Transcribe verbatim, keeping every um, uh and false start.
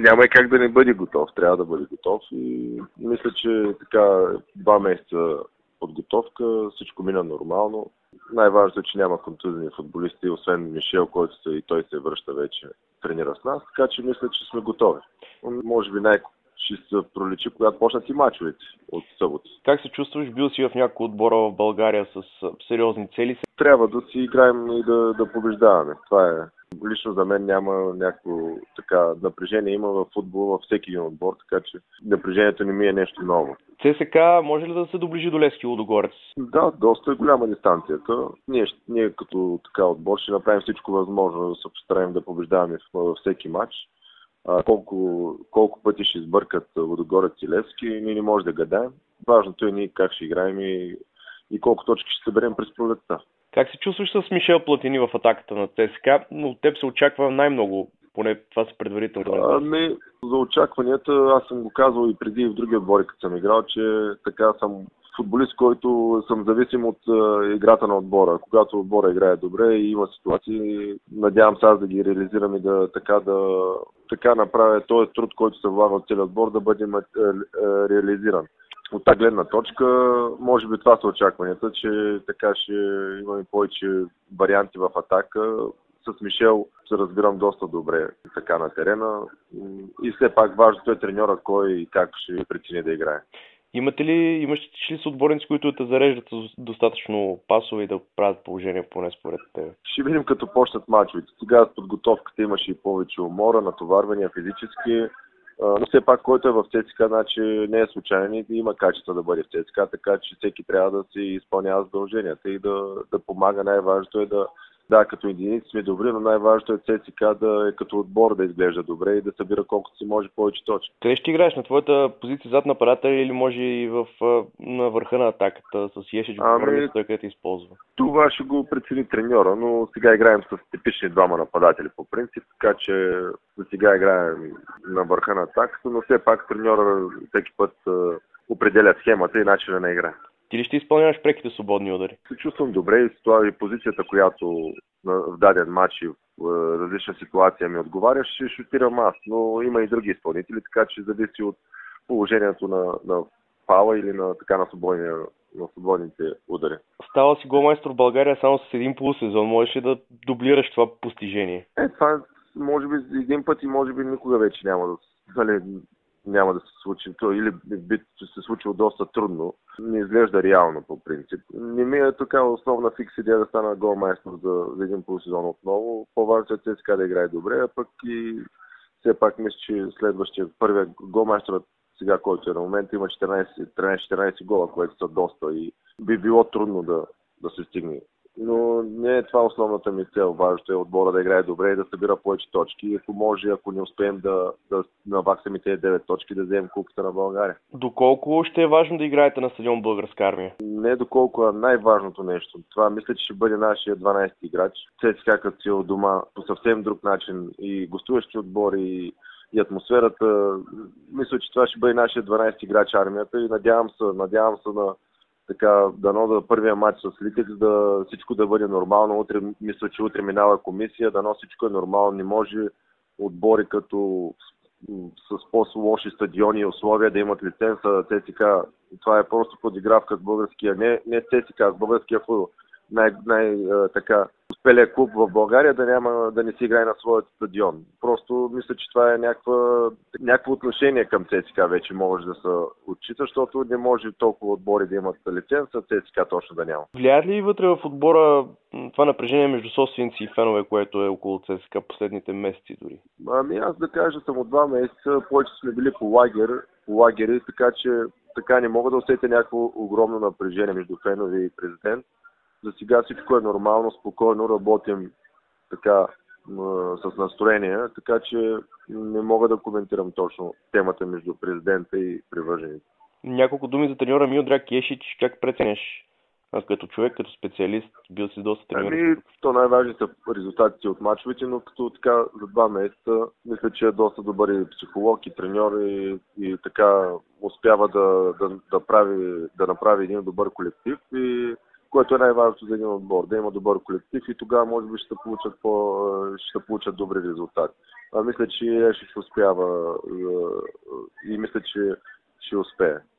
няма и как да не бъде готов. Трябва да бъде готов и мисля, че така два месеца подготовка, всичко мина нормално. Най-важното е, че няма контузени футболисти, освен Мишел, който се, и той се връща вече, тренира с нас, така че мисля, че сме готови. Може би най- ще се проличи, когато почнат и мачовете от събота. Как се чувстваш? Бил си в някои отбора в България с сериозни цели? Трябва да си играем и да, да побеждаваме. Това е. Лично за мен няма някакво така напрежение. Има в футбол във всеки един отбор, така че напрежението не ми е нещо ново. ЦСКА може ли да се доближи до Левски Лудогорец? Да, доста е голяма дистанцията. Ние, ние като така отбор ще направим всичко възможно да се постараем да побеждаваме във всеки матч. А, колко, колко пъти ще избъркат Лудогорец и Левски, ние не може да гадаем. Важното е ние как ще играем и, и колко точки ще съберем през пролетта. Как се чувстваш с Мишел Платини в атаката на ЦСКА? Но от теб се очаква най-много, поне това са предварително. А, не, за очакванията аз съм го казвал и преди и в други отбори, като съм играл, че така съм футболист, който съм зависим от а, играта на отбора. Когато отбора играе добре и има ситуации, надявам се аз да ги реализирам и да така да така направя този труд, който се влага от целият отбор, да бъде а, а, реализиран. От тази гледна точка, може би това са очакванията, че така ще имаме повече варианти в атака. С Мишел се разбирам доста добре така на терена и все пак важното е треньора кой и как ще прецени да играе. Имате ли, имаш ли с отборници, които те зареждат достатъчно пасове и да правят положение поне според тебе? Ще видим като почнат мачовете. Сега с подготовката имаше и повече умора, натоварвания физически. Но все пак, който е в ЦСКА, значи не е случайен и има качество да бъде в ЦСКА, така че всеки трябва да си изпълнява задълженията и да, да помага. Най-важното е да, да, като единици сме добри, но най-важното е ЦСКА да е като отбор да изглежда добре и да събира колкото си може повече точки. Къде ще играеш? На твоята позиция зад нападател или може и в, на върха на атаката с Ешич, ами, той където използва? Това ще го прецени треньора, но сега играем с типични двама нападатели по принцип, така че за сега играем на върха на атаката, но все пак треньора всеки път uh, определя схемата и начина на игра. Ти ли ще изпълняваш преките свободни удари? Се чувствам добре и с това и позицията, която в даден матч и в различна ситуация ми отговаря, ще шутирам аз, но има и други изпълнители, така че зависи от положението на, на фала или на, така, на, свободния, на свободните удари. Става си голмайстор в България само с един полусезон. Можеш ли да дублираш това постижение? Е, това може би един път и може би никога вече няма да, дали, няма да се случи. То или би се случило доста трудно. Не изглежда реално по принцип. Не ми е така основна фикс идея да стана голмайстор за, за един полусезон отново. По-важното е ЦСКА да играе добре, а пък и все пак мисля, че следващия първият голмайсторът сега, който е на момента, има четиринайсет гола, което са доста и би било трудно да, да се стигне. Но не е това основната ми цел. Важното е отбора да играе добре и да събира повече точки. Ако може, ако не успеем да, да наваксаме тези девет точки, да вземем купата на България. Доколко ще е важно да играете на стадион Българска армия? Не доколко, а най-важното нещо. Това мисля, че ще бъде нашия дванайсети играч. ЦСКА като си от дома по съвсем друг начин и гостуващи отбори и и атмосферата. Мисля, че това ще бъде нашия дванайсети играч армията и надявам се, надявам се на така, дано да първия матч с Литекс, да всичко да бъде нормално. Утре, мисля, че утре минава комисия, дано всичко е нормално. Не може отбори като с по-лоши стадиони и условия да имат лиценза ЦСКА. Това е просто подигравка с българския, не, не ЦСКА, с българския футбол. Най, най така успелия клуб в България да няма да не си играе на своят стадион. Просто мисля, че това е някаква, някакво отношение към ЦСКА вече може да се отчита, защото не може толкова отбори да имат лиценз, а ЦСКА точно да няма. Влияе ли вътре в отбора това напрежение между собственици и фенове, което е около ЦСКА последните месеци дори? Ами аз да кажа, съм от два месеца, повече сме били по лагер, по лагери, така че така не мога да усетя някакво огромно напрежение между фенове и президент. За сега всичко е нормално, спокойно работим така с настроение, така че не мога да коментирам точно темата между президента и привържените. Няколко думи за треньора Милдраг Ешич, как преценяш като човек, като специалист, бил си доста треньор? Ами, то най-важни са резултатите от мачовете, но като така за два месеца мисля, че е доста добър и психолог, и треньор и, и така успява да, да, да, прави, да направи един добър колектив и което е най-важното за един отбор, да има добър колектив и тогава може би ще получат, по, ще получат добри резултати. а, мисля, че ще успява и мисля, че ще успее.